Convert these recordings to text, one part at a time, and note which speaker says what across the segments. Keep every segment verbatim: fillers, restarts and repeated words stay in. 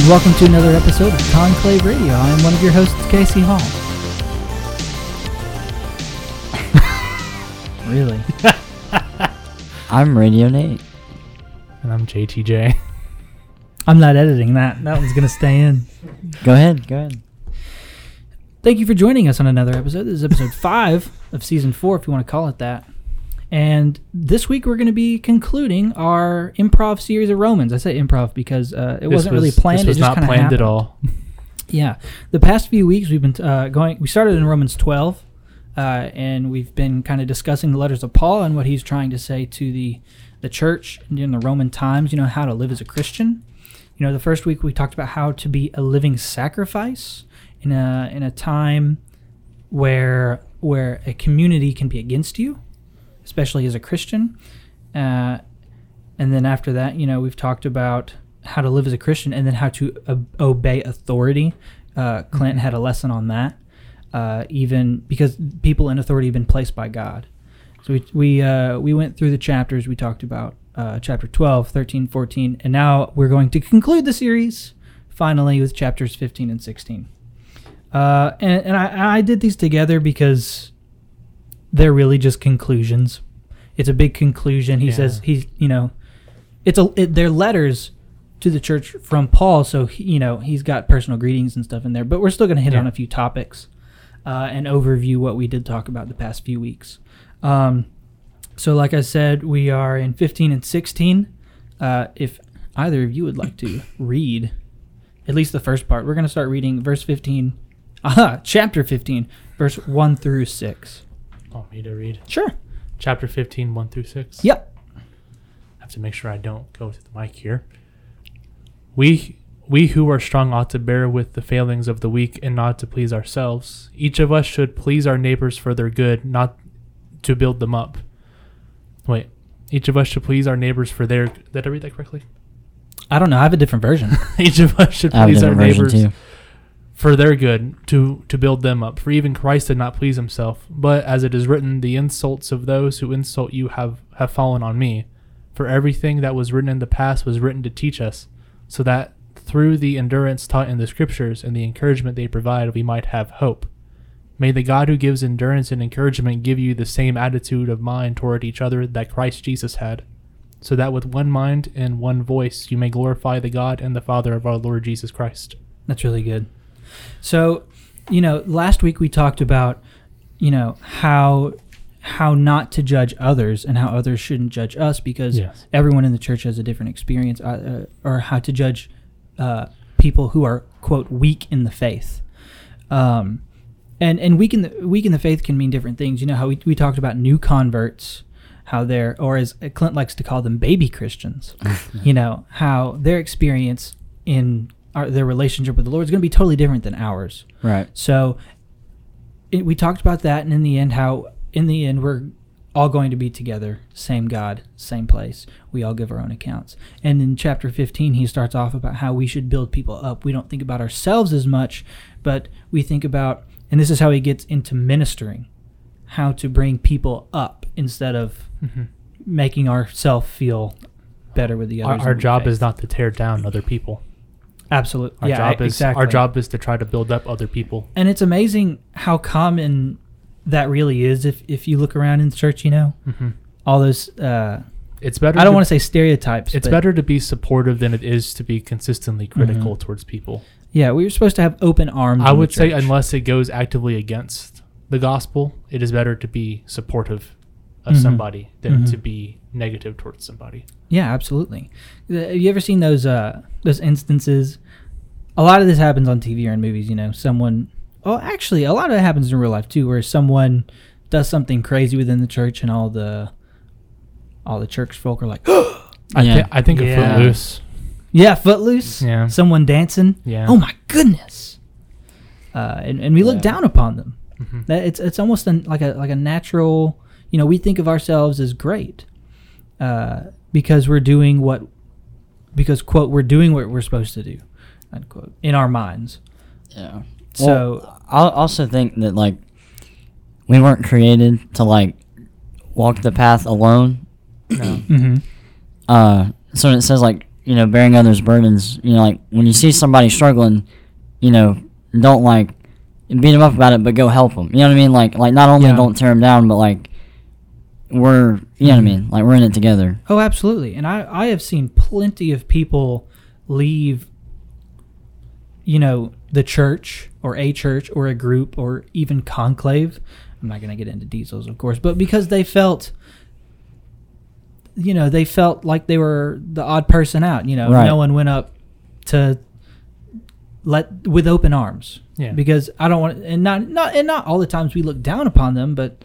Speaker 1: welcome to another episode of Conclave Radio. I am one of your hosts, Casey Hall. Really?
Speaker 2: I'm Radio Nate.
Speaker 3: And I'm J T J.
Speaker 1: I'm not editing that. That one's going to stay in.
Speaker 2: Go ahead, go ahead.
Speaker 1: Thank you for joining us on another episode. This is episode five of season four, if you want to call it that. And this week we're going to be concluding our improv series of Romans. I say improv because uh, it
Speaker 3: this
Speaker 1: wasn't
Speaker 3: was,
Speaker 1: really planned.
Speaker 3: This was
Speaker 1: it just
Speaker 3: not planned
Speaker 1: happened.
Speaker 3: at all.
Speaker 1: Yeah. The past few weeks we've been uh, going, we started in Romans twelve, uh, and we've been kind of discussing the letters of Paul and what he's trying to say to the, the church in the Roman times, you know, how to live as a Christian. You know, the first week we talked about how to be a living sacrifice in a in a time where where a community can be against you, especially as a Christian. Uh, and then after that, you know, we've talked about how to live as a Christian and then how to uh, obey authority. Uh, Clint had a lesson on that, uh, even because people in authority have been placed by God. So we we uh, we went through the chapters. We talked about uh, chapter twelve, thirteen, fourteen, and now we're going to conclude the series finally with chapters fifteen and sixteen. Uh, and and I, I did these together because they're really just conclusions. It's a big conclusion. He
Speaker 3: Yeah.
Speaker 1: says he's, you know, it's a it, they're letters to the church from Paul, so he, you know, he's got personal greetings and stuff in there. But we're still going to hit
Speaker 3: Yeah.
Speaker 1: on a few topics uh, and overview what we did talk about the past few weeks. Um, so, like I said, we are in fifteen and sixteen. Uh, if either of you would like to read at least the first part, we're going to start reading verse fifteen. Aha, chapter fifteen, verse one through six.
Speaker 3: Want me to read?
Speaker 1: Sure.
Speaker 3: Chapter fifteen, one through six?
Speaker 1: Yep.
Speaker 3: I have to make sure I don't go to the mic here. We we who are strong ought to bear with the failings of the weak and not to please ourselves. Each of us should please our neighbors for their good, not to build them up. Wait. Each of us should please our neighbors for their... Did I read that correctly?
Speaker 1: I don't know. I have a different version.
Speaker 3: Each of us should
Speaker 2: I have a
Speaker 3: please our
Speaker 2: different version
Speaker 3: neighbors
Speaker 2: too.
Speaker 3: for their good, to, to build them up. For even Christ did not please himself. But as it is written, the insults of those who insult you have, have fallen on me. For everything that was written in the past was written to teach us, so that through the endurance taught in the Scriptures and the encouragement they provide, we might have hope. May the God who gives endurance and encouragement give you the same attitude of mind toward each other that Christ Jesus had, so that with one mind and one voice you may glorify the God and the Father of our Lord Jesus Christ.
Speaker 1: That's really good. So, you know, last week we talked about, you know, how how not to judge others and how others shouldn't judge us because
Speaker 3: Yes.
Speaker 1: everyone in the church has a different experience, uh, uh, or how to judge uh, people who are, quote, weak in the faith. Um, and and weak in the weak in the faith can mean different things. You know how we we talked about new converts, how they're, or as Clint likes to call them, baby Christians. You know how their experience in our, their relationship with the Lord is going to be totally different than ours.
Speaker 2: Right.
Speaker 1: So it, we talked about that, and in the end, how in the end we're all going to be together, same God, same place. We all give our own accounts. And in chapter fifteen, he starts off about how we should build people up. We don't think about ourselves as much, but we think about, and this is how he gets into ministering, how to bring people up instead of
Speaker 3: Mm-hmm.
Speaker 1: making ourselves feel better with the
Speaker 3: Our,
Speaker 1: others.
Speaker 3: our
Speaker 1: in
Speaker 3: job
Speaker 1: faith.
Speaker 3: is not to tear down other people.
Speaker 1: Absolutely.
Speaker 3: Our
Speaker 1: yeah,
Speaker 3: job is
Speaker 1: exactly.
Speaker 3: our job is to try to build up other people.
Speaker 1: And it's amazing how common that really is. If if you look around in the church, you know,
Speaker 3: Mm-hmm.
Speaker 1: all those. Uh,
Speaker 3: It's better.
Speaker 1: I don't
Speaker 3: to,
Speaker 1: want to say stereotypes.
Speaker 3: It's
Speaker 1: but
Speaker 3: better to be supportive than it is to be consistently critical
Speaker 1: Mhm.
Speaker 3: towards people.
Speaker 1: Yeah, we were supposed to have open arms.
Speaker 3: I
Speaker 1: in the
Speaker 3: would say
Speaker 1: church.
Speaker 3: unless it goes actively against the gospel, it is better to be supportive of
Speaker 1: Mhm.
Speaker 3: somebody than
Speaker 1: Mhm.
Speaker 3: to be negative towards somebody.
Speaker 1: Yeah, absolutely. Uh, Have you ever seen those uh, those instances? A lot of this happens on T V or in movies. You know, someone. Oh, actually, a lot of it happens in real life too, where someone does something crazy within the church, and all the all the church folk are like,
Speaker 3: I,
Speaker 2: Yeah.
Speaker 3: thi- I think
Speaker 1: Yeah.
Speaker 3: of Footloose.
Speaker 1: "Yeah, Footloose."
Speaker 3: Yeah.
Speaker 1: Someone dancing.
Speaker 3: Yeah.
Speaker 1: Oh my goodness. Uh, and and we look
Speaker 2: Yeah.
Speaker 1: down upon them.
Speaker 3: Mhm.
Speaker 1: That it's it's almost an, like a like a natural. You know, we think of ourselves as great uh, because we're doing what, because quote, we're doing what we're supposed to do, unquote, in our minds.
Speaker 2: Yeah.
Speaker 1: So
Speaker 2: Well, I also think that like we weren't created to like walk the path alone.
Speaker 3: No.
Speaker 1: mhm.
Speaker 2: Uh, so it says like you know, bearing others' burdens. You know, like when you see somebody struggling, you know, don't like beat them up about it, but go help them. You know what I mean? Like, like not only
Speaker 1: Yeah.
Speaker 2: don't tear them down, but like we're, you know what I mean? Like we're in it together.
Speaker 1: Oh, absolutely. And I, I have seen plenty of people leave, you know, the church or a church or a group or even conclave. I'm not going to get into details, of course, but because they felt, you know, they felt like they were the odd person out. You know,
Speaker 2: Right.
Speaker 1: no one went up to let with open arms.
Speaker 3: Yeah.
Speaker 1: Because I don't want, and not not and not all the times we look down upon them, but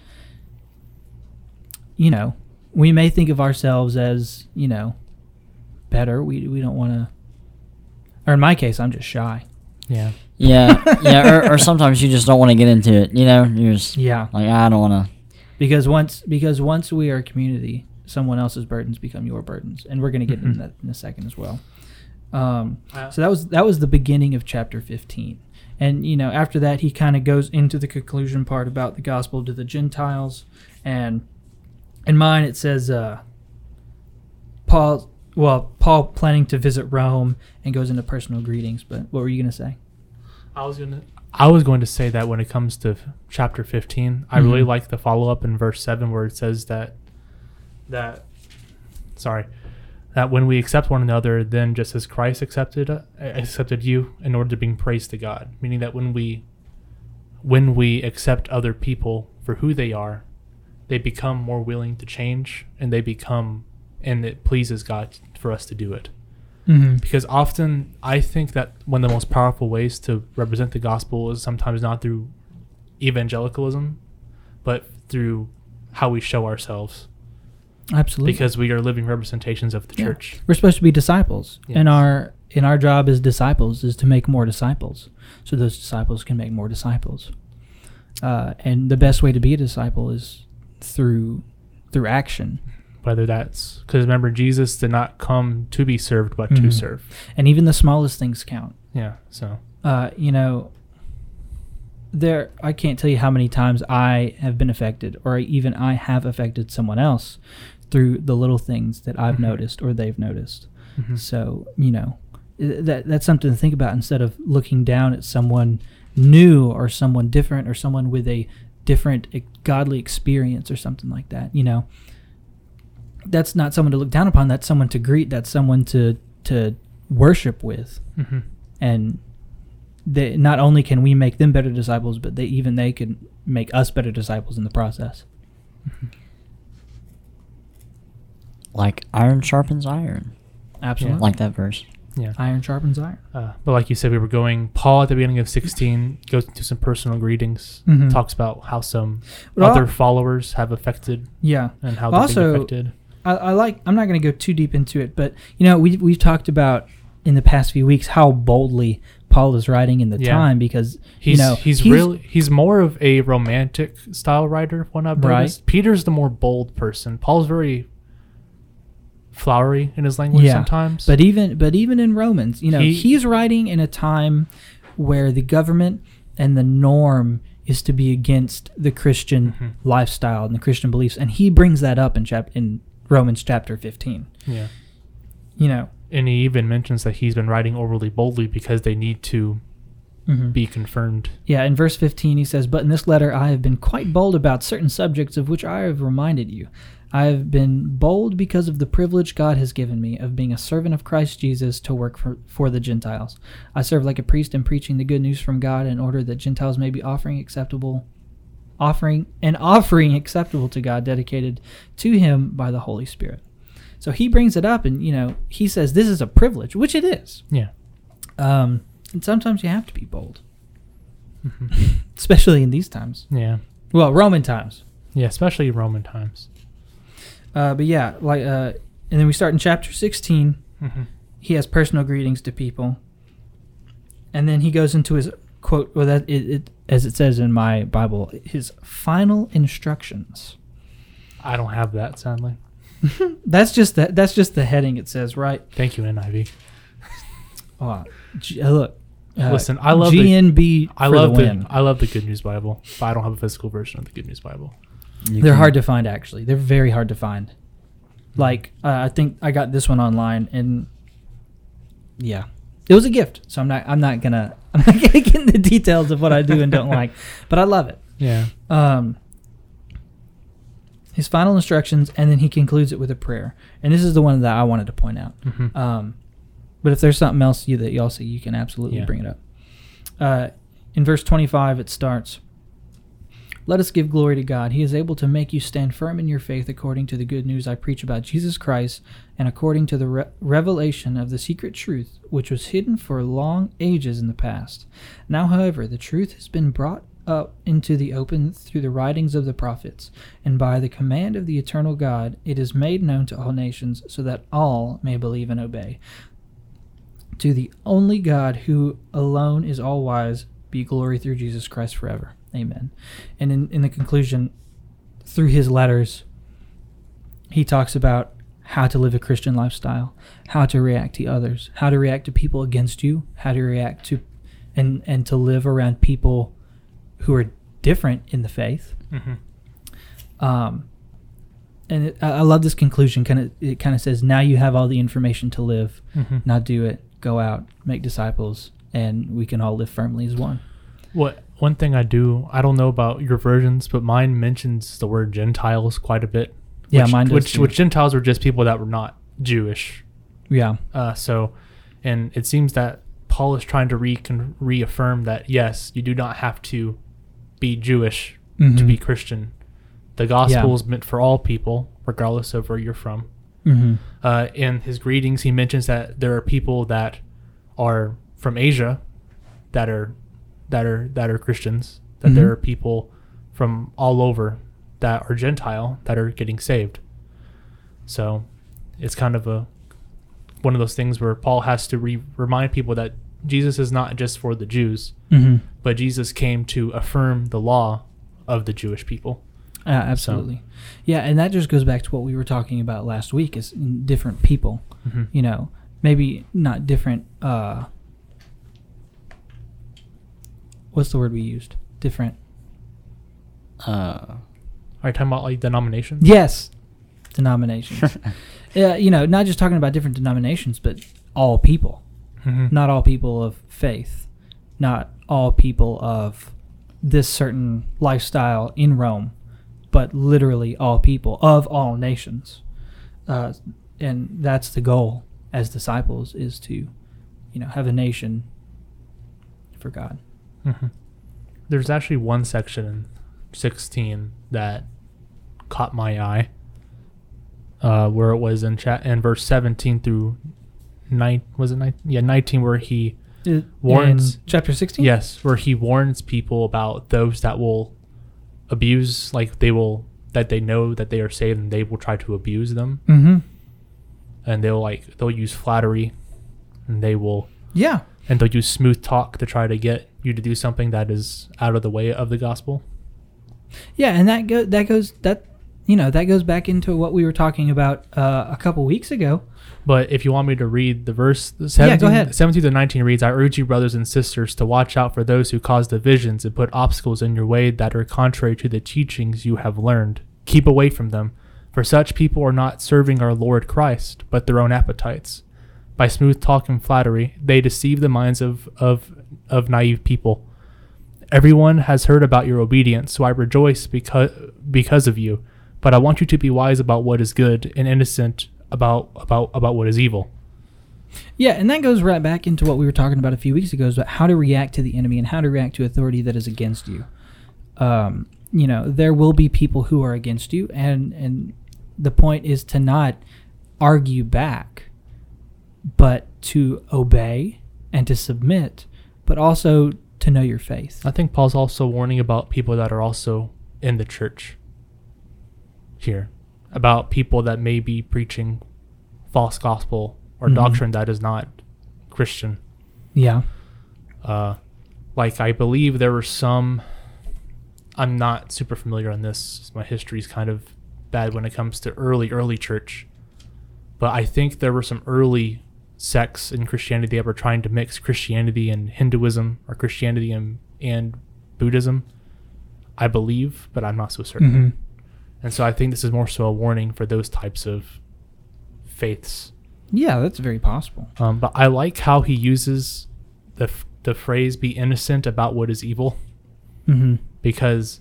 Speaker 1: you know, we may think of ourselves as, you know, better. We we don't want to, or in my case, I'm just shy.
Speaker 3: Yeah.
Speaker 2: Yeah, yeah. Or, or sometimes you just don't want to get into it. You know, you're just
Speaker 1: Yeah.
Speaker 2: like, I don't want to.
Speaker 1: Because once because once we are a community, someone else's burdens become your burdens, and we're going to get into that in a second as well. Um,
Speaker 3: Uh,
Speaker 1: so that was that was the beginning of chapter fifteen, and you know after that he kind of goes into the conclusion part about the gospel to the Gentiles, and in mine it says uh, Paul well Paul planning to visit Rome and goes into personal greetings. But what were you going to say?
Speaker 3: I was gonna. I was going to say that when it comes to f- chapter fifteen, I really
Speaker 1: Mhm.
Speaker 3: like the follow up in verse seven where it says that that sorry that when we accept one another, then just as Christ accepted uh, accepted you, in order to bring praise to God. Meaning that when we when we accept other people for who they are, they become more willing to change, and they become and it pleases God for us to do it.
Speaker 1: Mm-hmm.
Speaker 3: Because often I think that one of the most powerful ways to represent the gospel is sometimes not through evangelicalism, but through how we show ourselves.
Speaker 1: Absolutely.
Speaker 3: Because we are living representations of the
Speaker 1: Yeah.
Speaker 3: church.
Speaker 1: We're supposed to be disciples,
Speaker 3: Yes.
Speaker 1: and our and our job as disciples is to make more disciples, so those disciples can make more disciples. Uh, and the best way to be a disciple is through through action.
Speaker 3: Whether that's because remember, Jesus did not come to be served, but
Speaker 1: Mhm.
Speaker 3: to serve.
Speaker 1: And even the smallest things count.
Speaker 3: Yeah. So
Speaker 1: Uh, you know, there I can't tell you how many times I have been affected, or even I have affected someone else through the little things that I've
Speaker 3: Mhm.
Speaker 1: noticed or they've noticed.
Speaker 3: mhm.
Speaker 1: So, you know, i- that that's something to think about instead of looking down at someone new or someone different or someone with a different eh, godly experience or something like that. You know, that's not someone to look down upon. That's someone to greet. That's someone to to worship with.
Speaker 3: Mhm.
Speaker 1: And they, not only can we make them better disciples, but they even they can make us better disciples in the process.
Speaker 2: Like iron sharpens iron.
Speaker 1: Absolutely.
Speaker 2: Like that verse.
Speaker 3: Yeah.
Speaker 1: Iron sharpens iron.
Speaker 3: Uh, but like you said, we were going. Paul at the beginning of sixteen goes into some personal greetings,
Speaker 1: Mhm.
Speaker 3: talks about how some
Speaker 1: But
Speaker 3: other
Speaker 1: al-
Speaker 3: followers have affected
Speaker 1: Yeah.
Speaker 3: and how they're
Speaker 1: Also,
Speaker 3: being affected.
Speaker 1: I, I like. I'm not going to go too deep into it, but you know, we we've talked about in the past few weeks how boldly Paul is writing in the
Speaker 3: Yeah.
Speaker 1: time because
Speaker 3: He's
Speaker 1: you know
Speaker 3: he's, really he's more of a romantic style writer. When I've
Speaker 1: Right.
Speaker 3: noticed, Peter's the more bold person. Paul's very flowery in his language
Speaker 1: Yeah.
Speaker 3: sometimes.
Speaker 1: But even but even in Romans, you know,
Speaker 3: He-
Speaker 1: he's writing in a time where the government and the norm is to be against the Christian
Speaker 3: Mhm.
Speaker 1: lifestyle and the Christian beliefs, and he brings that up in chap in Romans chapter fifteen.
Speaker 3: yeah,
Speaker 1: You know,
Speaker 3: and he even mentions that he's been writing overly boldly because they need to
Speaker 1: mhm.
Speaker 3: be confirmed.
Speaker 1: Yeah, in verse fifteen he says, "But in this letter I have been quite bold about certain subjects of which I have reminded you. I have been bold because of the privilege God has given me of being a servant of Christ Jesus to work for, for the Gentiles. I serve like a priest in preaching the good news from God in order that Gentiles may be offering acceptable offering an offering acceptable to God, dedicated to him by the Holy Spirit." So he brings it up, and you know, he says this is a privilege, which it is.
Speaker 3: Yeah.
Speaker 1: Um, and sometimes you have to be bold,
Speaker 3: Mhm.
Speaker 1: especially in these times.
Speaker 3: Yeah.
Speaker 1: Well, Roman times.
Speaker 3: Yeah, especially Roman times.
Speaker 1: Uh, but yeah, like, uh, and then we start in chapter sixteen.
Speaker 3: Mm-hmm.
Speaker 1: He has personal greetings to people, and then he goes into his quote. Well, that it, it as it says in my Bible, his final instructions.
Speaker 3: I don't have that, sadly.
Speaker 1: That's just the, that's just the heading. It says right.
Speaker 3: Thank you, N I V.
Speaker 1: Oh, G, uh, look. Uh,
Speaker 3: Listen, I love
Speaker 1: G
Speaker 3: the
Speaker 1: N B.
Speaker 3: I
Speaker 1: for
Speaker 3: love
Speaker 1: the
Speaker 3: the,
Speaker 1: win.
Speaker 3: I love the Good News Bible, but I don't have a physical version of the Good News Bible.
Speaker 2: You
Speaker 1: They're
Speaker 2: can-
Speaker 1: hard to find, actually. They're very hard to find. Like, uh, I think I got this one online, and Yeah, it was a gift. So I'm not. I'm not gonna. I'm not gonna get into the details of what I do and don't like, but I love it.
Speaker 3: Yeah.
Speaker 1: Um. His final instructions, and then he concludes it with a prayer. And this is the one that I wanted to point out.
Speaker 3: Mm-hmm.
Speaker 1: Um, but if there's something else you that y'all see, you can absolutely
Speaker 3: Yeah.
Speaker 1: bring it up. Uh, in verse twenty-five, it starts, "Let us give glory to God. He is able to make you stand firm in your faith according to the good news I preach about Jesus Christ and according to the re- revelation of the secret truth, which was hidden for long ages in the past. Now, however, the truth has been brought up into the open through the writings of the prophets, and by the command of the eternal God, it is made known to all nations, so that all may believe and obey. To the only God who alone is all wise, be glory through Jesus Christ forever. Amen." And in, in the conclusion, through his letters, he talks about how to live a Christian lifestyle, how to react to others, how to react to people against you, how to react to, and, and to live around people who are different in the faith.
Speaker 3: Mm-hmm.
Speaker 1: Um, and it, I I love this conclusion. Kind of, it kind of says, "Now you have all the information to live.
Speaker 3: Mm-hmm.
Speaker 1: Now do it. Go out, make disciples, and we can all live firmly as one."
Speaker 3: What one thing I do, I don't know about your versions, but mine mentions the word Gentiles quite a bit.
Speaker 1: Yeah,
Speaker 3: which,
Speaker 1: mine does
Speaker 3: Which,
Speaker 1: too.
Speaker 3: which Gentiles were just people that were not Jewish.
Speaker 1: Yeah.
Speaker 3: Uh, so, and it seems that Paul is trying to recon- reaffirm that yes, you do not have to be Jewish
Speaker 1: Mm-hmm.
Speaker 3: to be Christian. The gospel
Speaker 1: Yeah.
Speaker 3: is meant for all people, regardless of where you're from.
Speaker 1: Mm-hmm.
Speaker 3: Uh, in his greetings, he mentions that there are people that are from Asia that are that are that are Christians. That
Speaker 1: Mhm.
Speaker 3: there are people from all over that are Gentile that are getting saved. So it's kind of a one of those things where Paul has to re- remind people that Jesus is not just for the Jews,
Speaker 1: Mm-hmm.
Speaker 3: but Jesus came to affirm the law of the Jewish people.
Speaker 1: Uh, absolutely. Yeah, and that just goes back to what we were talking about last week, is different people.
Speaker 3: Mm-hmm.
Speaker 1: You know, maybe not different. Uh, what's the word we used? Different.
Speaker 2: Uh,
Speaker 3: Are you talking about like denominations?
Speaker 1: Yes, denominations. Yeah, you know, not just talking about different denominations, but all people.
Speaker 3: Mm-hmm.
Speaker 1: Not all people of faith. Not all people of this certain lifestyle in Rome, but literally all people of all nations. Uh, and that's the goal as disciples, is to, you know, have a nation for God.
Speaker 3: Mm-hmm. There's actually one section in sixteen that caught my eye, uh, where it was in chat in verse seventeen through nine. Was it nine? Yeah, nineteen, where he
Speaker 1: It,
Speaker 3: warns.
Speaker 1: in chapter sixteen?
Speaker 3: Yes, where he warns people about those that will abuse, like they will that they know that they are saved and they will try to abuse them,
Speaker 1: Mm-hmm.
Speaker 3: and they'll like they'll use flattery, and they will
Speaker 1: Yeah.
Speaker 3: and they'll use smooth talk to try to get you to do something that is out of the way of the gospel.
Speaker 1: Yeah, and that go that goes that you know that goes back into what we were talking about uh, a couple weeks ago.
Speaker 3: But if you want me to read the verse,
Speaker 1: Yeah, go ahead.
Speaker 3: seventeen to nineteen reads, "I urge you, brothers and sisters, to watch out for those who cause divisions and put obstacles in your way that are contrary to the teachings you have learned. Keep away from them, for such people are not serving our Lord Christ, but their own appetites. By smooth talk and flattery, they deceive the minds of, of, of naive people. Everyone has heard about your obedience, so I rejoice because, because of you. But I want you to be wise about what is good and innocent about about about what is evil."
Speaker 1: Yeah, and that goes right back into what we were talking about a few weeks ago, is about how to react to the enemy and how to react to authority that is against you. Um, you know, there will be people who are against you, and, and the point is to not argue back, but to obey and to submit, but also to know your faith.
Speaker 3: I think Paul's also warning about people that are also in the church here, about people that may be preaching false gospel or
Speaker 1: Mhm.
Speaker 3: doctrine that is not Christian.
Speaker 1: Yeah.
Speaker 3: Uh, like I believe there were some, I'm not super familiar on this. My history is kind of bad when it comes to early, early church. But I think there were some early sects in Christianity that were trying to mix Christianity and Hinduism, or Christianity and, and Buddhism. I believe, but I'm not so certain.
Speaker 1: Mm-hmm.
Speaker 3: And so I think this is more so a warning for those types of faiths.
Speaker 1: Yeah, that's very possible.
Speaker 3: Um, but I like how he uses the f- the phrase "be innocent about what is evil,"
Speaker 1: Mm-hmm.
Speaker 3: because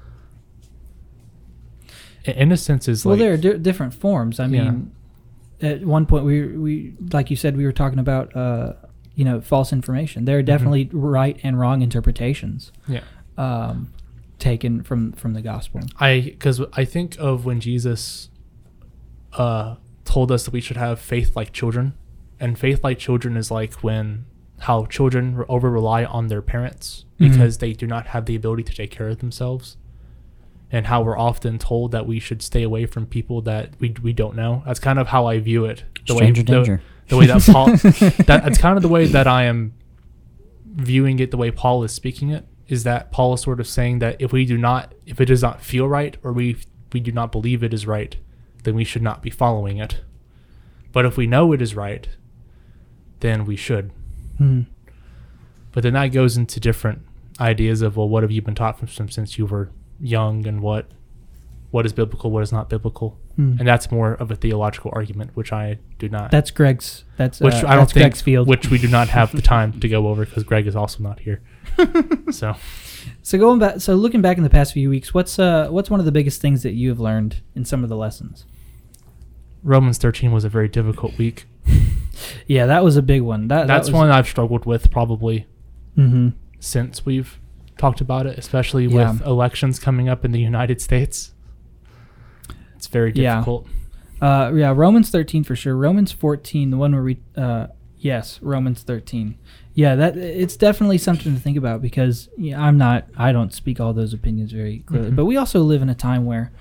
Speaker 3: i- innocence is
Speaker 1: Well,
Speaker 3: like
Speaker 1: there are di- different forms. I mean, at one point we we like you said we were talking about uh, you know false information. There are definitely right and wrong interpretations
Speaker 3: yeah.
Speaker 1: um, taken from from the gospel.
Speaker 3: I because I think of when Jesus uh, told us that we should have faith like children, and faith like children is like when how children over rely on their parents
Speaker 1: Mhm.
Speaker 3: because they do not have the ability to take care of themselves, and how we're often told that we should stay away from people that we we don't know. That's kind of how I view it. The
Speaker 2: Stranger
Speaker 3: way the,
Speaker 2: danger.
Speaker 3: the way that Paul that, that's kind of the way that I am viewing it. The way Paul is speaking it is that Paul is sort of saying that if we do not, if it does not feel right, or we we do not believe it is right, then we should not be following it. But if we know it is right, then we should.
Speaker 1: Mm.
Speaker 3: But then that goes into different ideas of, well, what have you been taught from since you were young, and what what is biblical, what is not biblical,
Speaker 1: Mm.
Speaker 3: and that's more of a theological argument, which I do not.
Speaker 1: That's Greg's. That's
Speaker 3: which
Speaker 1: uh,
Speaker 3: I don't
Speaker 1: that's
Speaker 3: think,
Speaker 1: Greg's field.
Speaker 3: which we do not have the time to go over because Greg is also not here. So
Speaker 1: So going back, so looking back in the past few weeks, what's uh what's one of the biggest things that you have learned in some of the lessons?
Speaker 3: Romans thirteen was a very difficult week.
Speaker 1: Yeah, that was a big one. That
Speaker 3: That's
Speaker 1: that was,
Speaker 3: one I've struggled with probably
Speaker 1: Mm-hmm.
Speaker 3: since we've talked about it, especially
Speaker 1: Yeah.
Speaker 3: with elections coming up in the United States. It's very
Speaker 1: Yeah.
Speaker 3: difficult.
Speaker 1: Uh, yeah, Romans thirteen for sure. Romans fourteen, the one where we, uh, yes, Romans thirteen. Yeah, that it's definitely something to think about because yeah, I'm not, I don't speak all those opinions very clearly,
Speaker 3: Mhm.
Speaker 1: but we also live in a time where,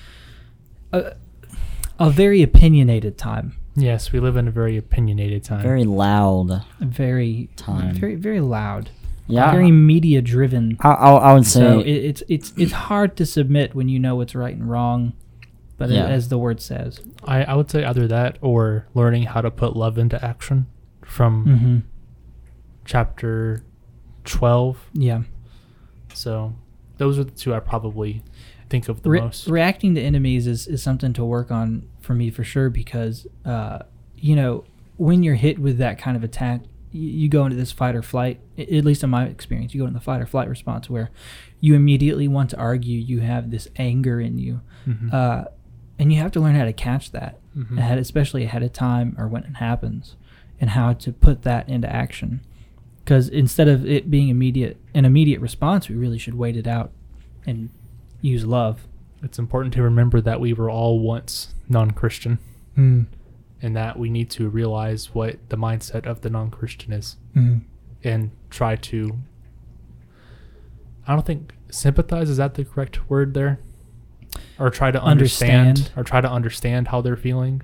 Speaker 1: a, a very opinionated time,
Speaker 3: Yes, we live in a very opinionated time.
Speaker 2: Very loud.
Speaker 1: very,
Speaker 2: Time.
Speaker 1: very, very loud,
Speaker 2: Yeah.
Speaker 1: very media driven.
Speaker 2: I, I, I would say.
Speaker 1: So it, it's it's it's hard to submit when you know what's right and wrong, but
Speaker 2: Yeah.
Speaker 1: as the word says.
Speaker 3: I, I would say either that or learning how to put love into action from
Speaker 1: Mm-hmm.
Speaker 3: chapter twelve.
Speaker 1: Yeah.
Speaker 3: So those are the two I probably think of the
Speaker 1: Re-
Speaker 3: most.
Speaker 1: reacting to enemies is, is something to work on for me for sure because, uh, you know, when you're hit with that kind of attack, you, you go into this fight or flight, I- at least in my experience, you go into the fight or flight response where you immediately want to argue, you have this anger in you.
Speaker 3: Mhm.
Speaker 1: Uh, and you have to learn how to catch that,
Speaker 3: Mhm.
Speaker 1: ahead, especially ahead of time or when it happens, and how to put that into action. Because instead of it being immediate, an immediate response, we really should wait it out and use love.
Speaker 3: It's important to remember that we were all once non-Christian,
Speaker 1: Mm.
Speaker 3: and that we need to realize what the mindset of the non-Christian is,
Speaker 1: Mm.
Speaker 3: and try to, I don't think sympathize, is that the correct word there? Or try to understand,
Speaker 1: Understand.
Speaker 3: or try to understand how they're feeling.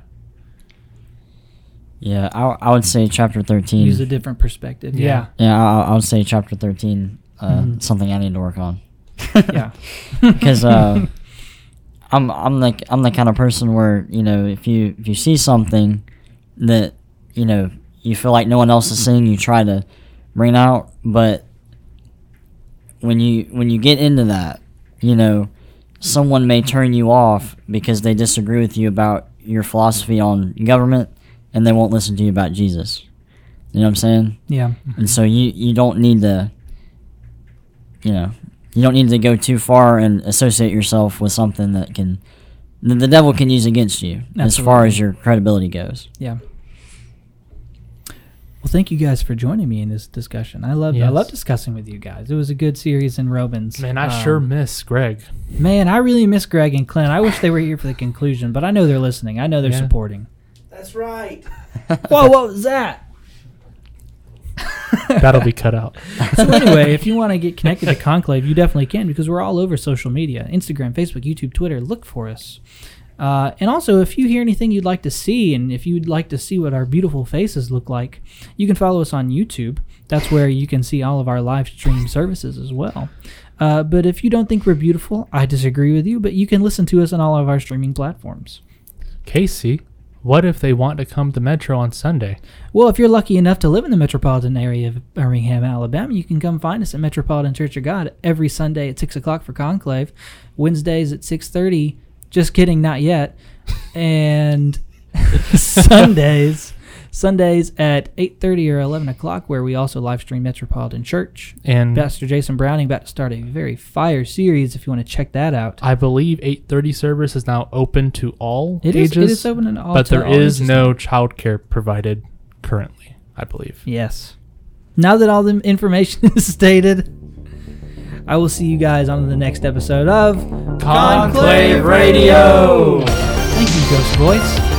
Speaker 2: Yeah, I, I would say chapter thirteen.
Speaker 1: Use a different perspective.
Speaker 3: Yeah.
Speaker 1: Yeah.
Speaker 2: Yeah, I, I would say chapter thirteen. Uh,
Speaker 1: Mhm.
Speaker 2: Something I need to work on.
Speaker 1: Yeah.
Speaker 2: Because uh, I'm I'm like I'm the kind of person where you know if you if you see something that you know you feel like no one else is seeing, you try to bring it out. But when you when you get into that, you know, someone may turn you off because they disagree with you about your philosophy on government, and they won't listen to you about Jesus. You know what I'm saying?
Speaker 1: Yeah.
Speaker 2: And so you, you don't need to, you know, you don't need to go too far and associate yourself with something that can, that the devil can use against you as far
Speaker 1: Absolutely.
Speaker 2: as your credibility goes.
Speaker 1: Yeah. Well, thank you guys for joining me in this discussion. I love I
Speaker 3: Yes.
Speaker 1: love discussing with you guys. It was a good series in Romans.
Speaker 3: Man, I
Speaker 1: Um,
Speaker 3: sure miss Greg.
Speaker 1: Man, I really miss Greg and Clint. I wish they were here for the conclusion, but I know they're listening. I know they're
Speaker 3: Yeah.
Speaker 1: supporting.
Speaker 4: That's right.
Speaker 1: Whoa, what was that?
Speaker 3: That'll be cut out.
Speaker 1: So anyway, if you want to get connected to Conclave, you definitely can because we're all over social media. Instagram, Facebook, YouTube, Twitter. Look for us. Uh, and also, if you hear anything you'd like to see, and if you'd like to see what our beautiful faces look like, you can follow us on YouTube. That's where you can see all of our live stream services as well. Uh, but if you don't think we're beautiful, I disagree with you, but you can listen to us on all of our streaming platforms.
Speaker 3: Casey, what if they want to come to Metro on Sunday?
Speaker 1: Well, if you're lucky enough to live in the metropolitan area of Birmingham, Alabama, you can come find us at Metropolitan Church of God every Sunday at six o'clock for Conclave, Wednesdays at six thirty. Just kidding, not yet. And Sundays Sundays at eight thirty or eleven o'clock, where we also live stream Metropolitan Church.
Speaker 3: And
Speaker 1: Pastor Jason Browning about to start a very fire series if you want to check that out.
Speaker 3: I believe eight thirty service is now open to all
Speaker 1: It is,
Speaker 3: ages.
Speaker 1: it is open to all
Speaker 3: but
Speaker 1: to
Speaker 3: there
Speaker 1: all
Speaker 3: is
Speaker 1: ages.
Speaker 3: no childcare provided currently, I believe.
Speaker 1: Yes. Now that all the information is stated, I will see you guys on the next episode of
Speaker 3: Conclave Radio.
Speaker 1: Thank you, Ghost Voice.